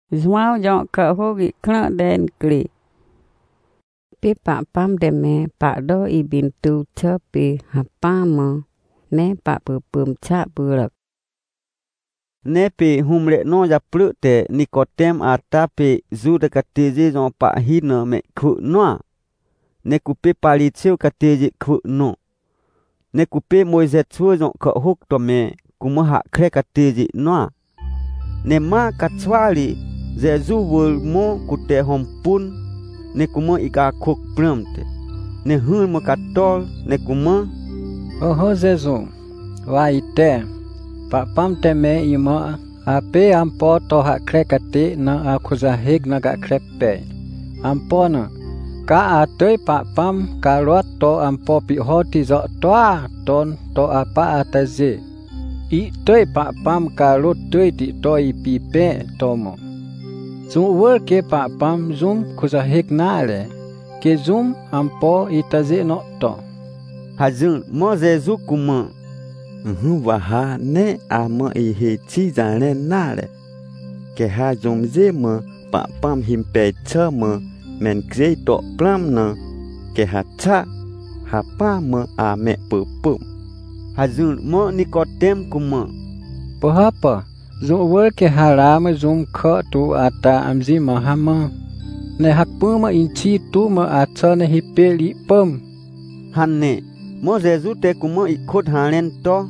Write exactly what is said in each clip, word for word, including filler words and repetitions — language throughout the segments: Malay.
Zwau jong ke hogi kena den kli. Pi pak pam deme pak do i bintu cepi hapama ne pak pupum ca burak. Ne pe humle no ya plute Nikodem ata pe zu de kateje jon pa hina me khu noa. Ne kupe pali cheu kateje khu no. Ne kupe Moise chu jon ka huk to me kuma ha kre kateje noa. Ne ma katswali Jesu wul mo kute hompun ne kuma ika khuk pramte. Ne hun mo katol ne kuma Oho Jesu wa ite pak pam teme ima ape ampo to hak krekati na akuzahig na gak krepe. Ampo na ka atoi pak pam kalot to ampo pihoti zo toa ton to apa ataze. I toi pak pam kalot toi di to i pipe tomo. Zum wor ke pak pam zum kuzahig na le ke zum ampo itaze no to. Hazun mo Jesu kuma Hum waha ne ama i he chi zane nare. Ke ha zum ze me pa pam him pe cha me men kre to plam na. Ke ha cha ha pa me a me pu pum. Hazun mo Nikodem kuma. Pohapa zum wor ke harama zum kha tu ata amzi mahama. Ne hak pu ma inchi tu ma acha ne hipeli pum. Hanne mo Jesu te kuma ikut halen to.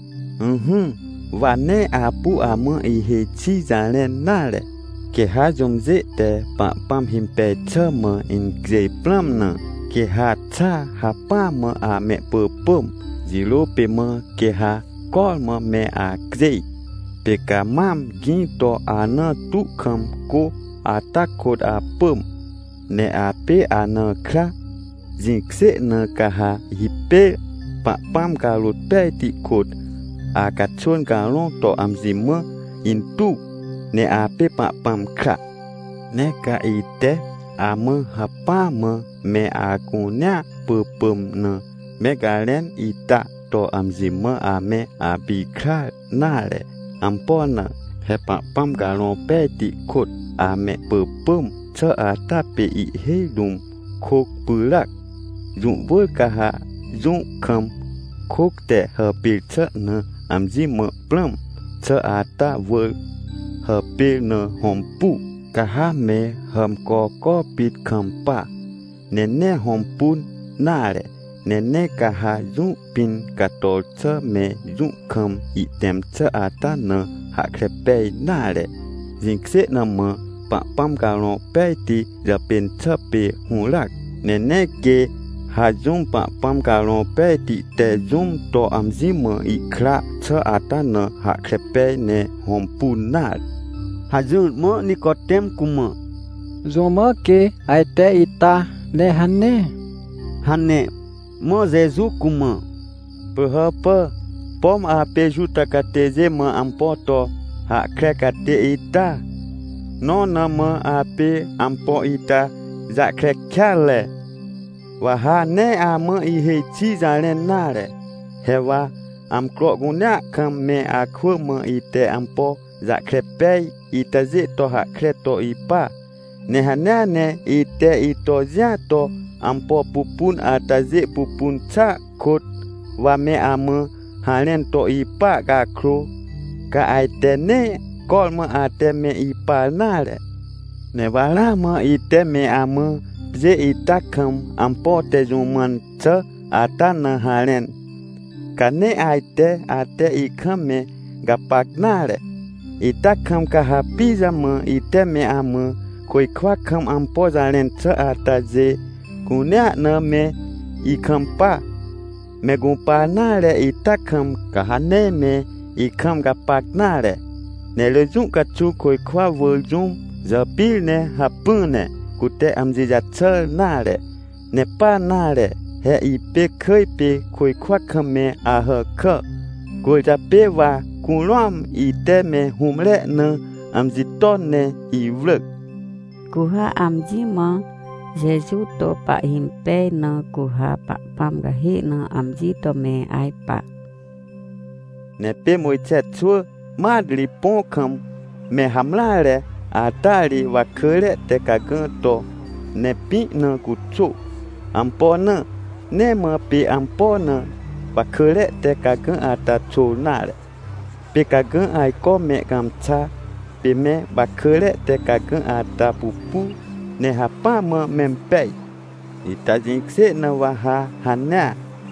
Mhm, wa ne apu ama i he chi zalen nare. Ke ha zum ze te pa pam him pe cha ma in gre plam na. Ke ha cha ha pa ma a me pu pum. Zilo pe ma ke ha kol ma me a gre. Pe ka mam gin to ana tu kam ko a ta kod a pum. Ne a pe ana kra. Zin kse na ka ha hipe pa pam ka lut pe ti kod. A kachon ka long to am zima in tu ne a pe pa pam kra. Ne ka ite a me ha pa me me a kunya pu pum na. Me ka len ita to am zima a me a bi kra na le. Am po na he pa pam ka long pe ti kod a me pu pum cha a ta pe i he dum khok pulak. Dụng vui ka ha dụng kam khok te ha pi cha na. Am zi me plam cha ata wul ha pe na hom pu ka ha me ham ko ko pit kam pa ne ne hom pun na le ne ne ka ha zu pin ka tol cha me zu kam i tem cha ata na ha krepe na le zin kse na me pa pam ka lo pe ti ja pen cha pe hulak ne ne ke ha zum pa pam ka lo pe ti te zum to am zi me i kra cha ata na ha krepe ne hom pu na. Ha zum mo Nikodem kuma. Zoma ke aite ita ne hanne. Hanne mo Jesu kuma. Perhapa pom a pe juta kateze me ampo to ha kre kate ita. No na me a pe ampo ita za kre kale. Waha ne a me i he chi zalen nare. Hewa am kro gunya kam me a khu me ite ampo za krepe ita ze to ha kreto ipa. Ne hana ne ite ito zia to ampo pupun ataze pupun cha kot wa me ame halen to ipa ka kro. Ka aite ne kol me ate me ipa nare. Ne wala me ite me ame ze ita kam ampo te zuman cha ata na halen. Kane aite ate ikame gapak nare. Ita kam ka hapiza me ite me ame koi kwa kam ampo zalen cha ata ze kunya na me ikam pa. Me gumpa nare ita kam ka hane me ikam gapak nare. Ne le zum ka chu koi kwa wul zum za pil ne hapune kute amzi za cha nare. Ne pa nare. He i pe khơi pe khoi khoa khame a ha kha ko ja pe wa kulom i te me humle na am ji ton ne i vlek Kuha am ji ma Jesu to pa him pe na kuha pa pam ga he na am ji to me ai pa ne pe moi chet chu ma dli pon kham me hamla le atali wa kere te kageng to ne pi na kucu ampo na ne ma pi ampo na wa kere te kageng ata chunal pi kageng ai ko me kamcha pi me wa kere te kageng ata pupu ne hapa ma mempe ita jingse na wa ha hana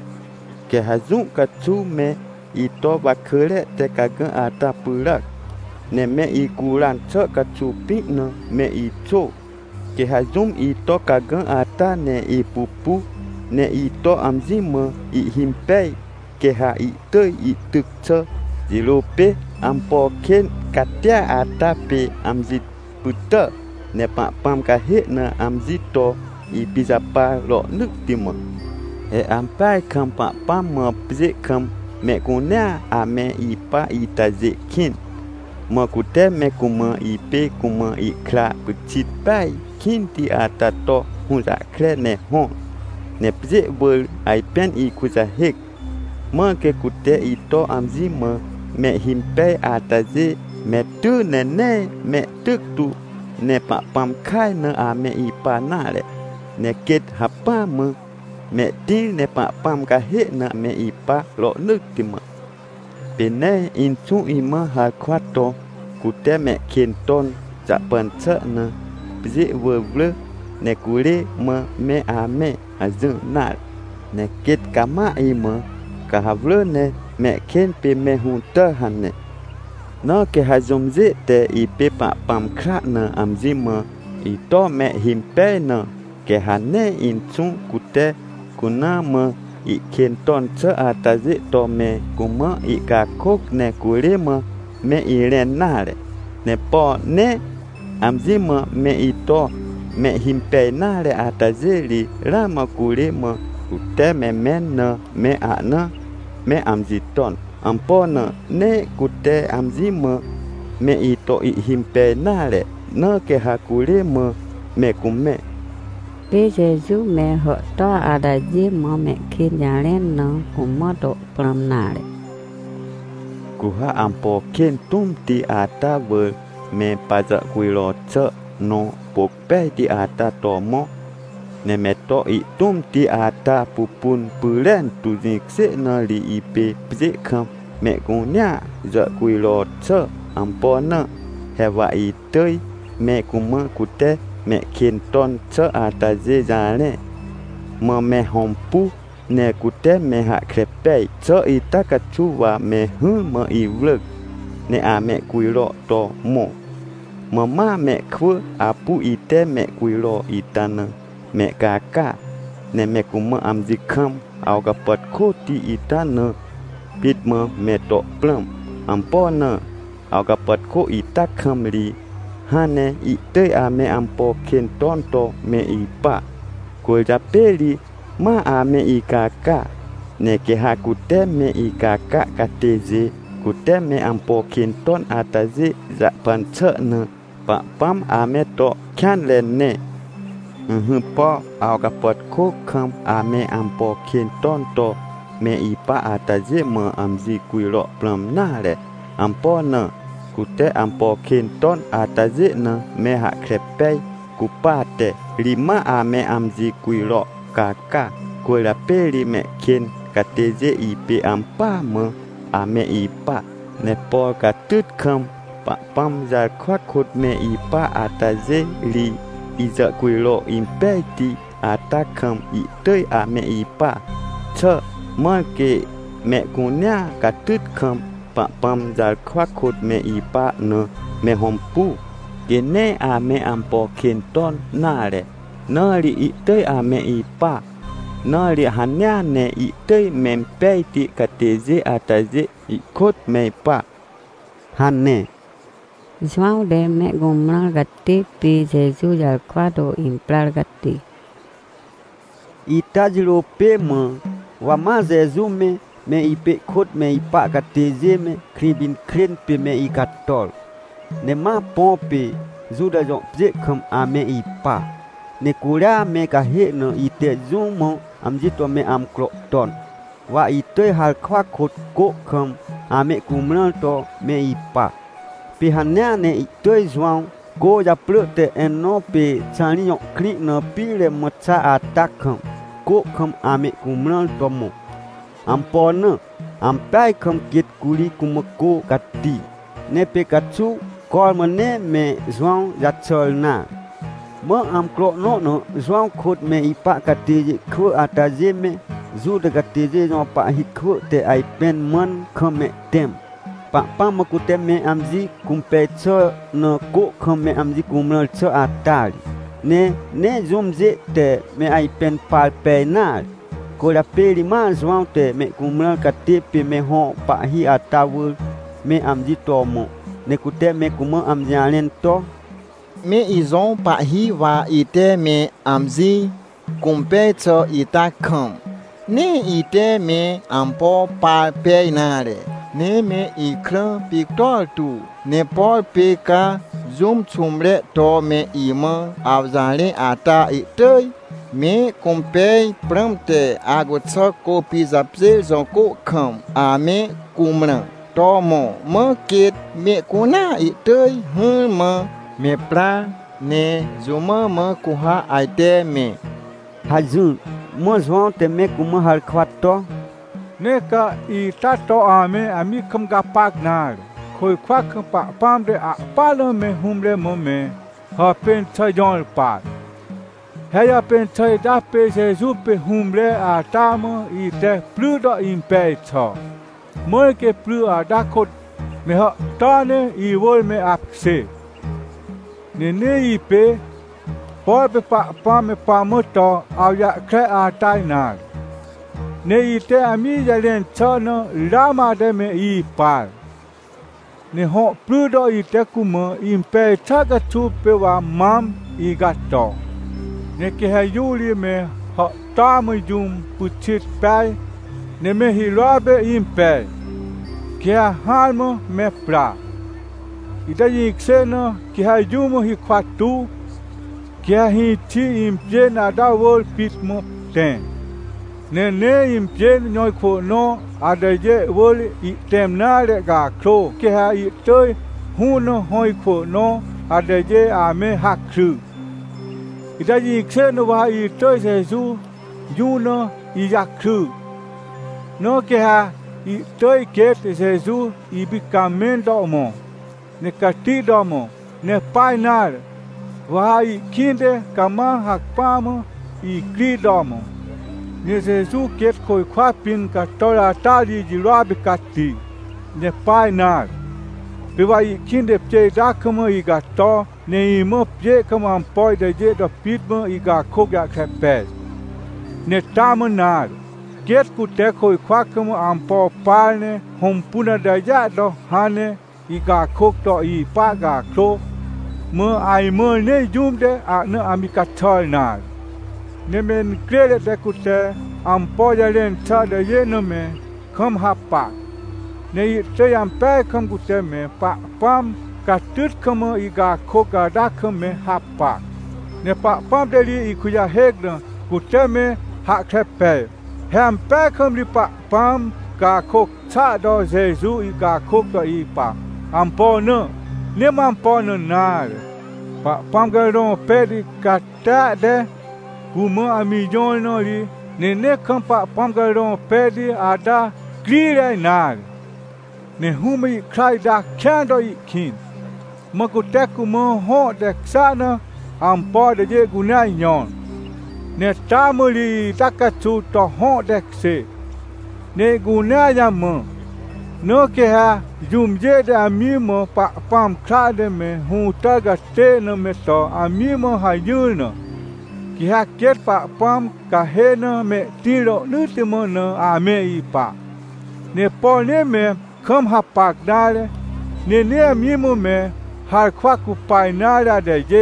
ke hazung kacu me ito wa kere te kageng ata purak ne me ikuran ce kacupi ne me ico ke hazum ito kageng ata ne ipupu ne ito amzi me i himpe ke ha ite ituk ce jilupe ampo ken katia ata pe amzi puta ne pak pam kahe ne amzi to i pisapa lo nuk timo e ampai kam pak pam me pze kam me kunya ame ipa itazekin ma kute me kuma ipe kuma ikla kecit pai kinti atato hunza kre ne hon ne pze bol ai pen i kuzahek ma ke kute ito amzi ma me himpe ataze me tu ne ne me tuk tu ne pa pam kai ne ame ipa nale ne ket hapa ma me ti ne pa pam ka he na me ipa lo nuk tima pene intu ima ha kwato kute me kenton ja pancha na bzi wevle ne kule ma me ame azun nal ne ket kama ima ka havle ne me ken pe me hunta hanne no ke hazumze te ipe pa pam kra na amzi ma ito me himpe na ke hanne intu kute kuna ma i kenton ce ataze to me kuma i kakok ne kule ma me i renale ne po ne amzi ma me ito me himpe nale ataze li rama kule ma ute me men na me ana me amzi ton ampona ne kute amzi ma me ito i himpe nale na ke hakule ma me kume Pe Jesu me ho to ada je mo me kin yalen no kumo do pram nale kuha ampo ken tum ti ata ve me paza kuilo ce no pope ti ata tomo ne me to i tum ti ata pupun pulen tu jikse na li ipe pze kam me kunya za kuilo ce ampo na hewa i tei me kuma kute me kenton ce ata je jale ma me hompu ne kute me ha krepe ce ita kacuwa me hu ma i vlek ne a me kuilo to mo mama me kwe apu ite me kuilo itana me kaka ne me kuma amzi kam au kapat koti itana pit ma me to plam ampona au kapat ko ita kamli hane ite ame ampo kenton to me ipa ko japeli ma ame ikaka ne ke hakute me ikaka kateze kute me ampo kenton ataze za panche ne pa pam ame to kyan lenne mhm po au kapot ko kam ame ampo kenton to me ipa ataze ma amzi kuilo plam nale ampo na kute ampo kenton ataze na me ha krepe kupate lima ame amzi kuilo kaka kuila peli me ken kateze ipe ampa me ame ipa ne po katut kam pa pam za kwakut me ipa ataze li iza kuilo impeti atakam itei ame ipa che make me kunya katut kam pa pam za kwakut me ipa ne me hompu gene ame ampo kenton nale nali itei ame ipa nali hanya ne itei mempeti kateze ataze ikot me pa hanne João de me gomral gatti pi Jesu jal kwado implar gatti itajilo pe me wa ma Jesu me me ipe kot me ipa kateze me kribin kren pe me ikatol ne ma pompe zuda jong pje kam ame ipa ne kura me ka he no ite zumo amji to me am kro ton wa ite hal kwa kot ko kam ame kumral to me ipa pi hanya ne ite João Ko ja pluk te eno pe chani yok klik no pile mecha atak kham. Ko kham ame kumral tomo. Ampona ampai kham kit kuli kumako kati. Ne pe katsu kol mene me zwang jachol na. Mo am kro no no zwang khot me ipa kati khu ataje me zu de kati je no pa hikhu te ai pen man kham me tem. Pa pa makute me amji kumpe cho no ko kham me amji kumral cho atali. Ne ne zumje te me ai pen pal pe na. Ko la peli ma zwang te me kumral kati pe me ho pa hi atawul me amji tomo. Ne kute me kuma amji alen to. Me izon pa hi wa ite me amzi kumpe cho ita kham. Ne ite me ampo pa pe nare. Ne me ikran pictol tu. Ne por pe ka zoom chumre to me ima avzale ata ite. Me kumpe pramte agotso ko pizapse zon ko kham. A me kumra. To mo me kit me kuna ite hun me. Me pra ne zuma ma kuha aite me. Hazun, mo zwang te me kuma hal khwato. Ne ka i tato ame ami kham ga pak nar. Khoi khwa kham pa pam de a palo me humle mo me. Ha pen chai jon pa. Haya pen chai da pe se zu pe humle a tamo i te plu do impe cho. Mo ke plu a da khot me ha ta ne i vol me ap se. Ne ne i pe por pe pa pa me pa mo to au ya kre a tai na. Ne i te ami ya len cho no lama de me i pa. Ne ho plu do i te kuma impe cha ga chu pe wa mam i ga to. Ne ke ha yuli me ha ta mo jum puchit pai. Ne me hi robe impe. Ke ha halmo me pra. Ita yiksena ki ha yumo hi kwatu ki ha hi chi impje na da wol pitmo ten. Ne ne impje nyoi kho no adaje wol i tem na le ga kro ki ha i toy hu no hoi kho no adaje a me hakru. Ita yiksena wa i toy se zu yu no i yakru. No ki ha i toy ket se zu i bikamendo mo. Ne kati domo, ne painar, wahai kinde kama hakpamo i kri domo. Ne Jesu ket koi kwa pin ka tora tali jirabi kati, ne painar. Bewai kinde pje dakamo i gato, ne imo pje kama ampoi de je do pitmo i ga kogya krepe. Ne tamanar, ket kute koi kwa kamo ampo palne, hompuna da ya do hane, i ga khok to i pa ga kro mo ai mo ne jum de a ne amika thol na ne men krede de kute am po ya len cha de ye no me kham ha pa ne i te am pe kham kute me pa pam ka tut kham i ga khok ga da kham me ha pa ne pa pam de li i khu ya hek no kute me ha krepe ham pe kham li pa pam ga khok cha do Jesu i ga khok to i pa ampo no, ne mampo no nar. Pa pamgaron pedi kata de, kuma amijon no li, ne ne kam pa pamgaron pedi ada klire nar. Ne humi krai da kando i kin. Makuteku mo ho de sana, ampo de je gunai nyon. Ne tamuli takatu to ho de se. Ne gunaya mo. No ke ha jum je de amimo pa pam kha de me hu ta ga te no me to amimo ha yuno ki ha ket pa pam ka he no me tiro nu te mo no a me i pa ne po ne me kham ha pak dale ne ne amimo me har khwa ku pai na da de je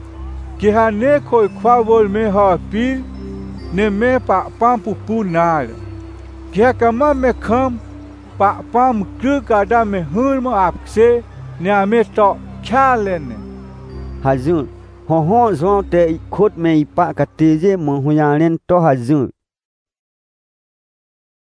ki ha ne khoi khwa vol me ha pi ne me pa pam pu pu na ki ha kama me kham pa pam kru ka da me hun mo ap se ne ame to khalen Hazun ho ho zon te khot me ipa ka teje mo huyan len to hazun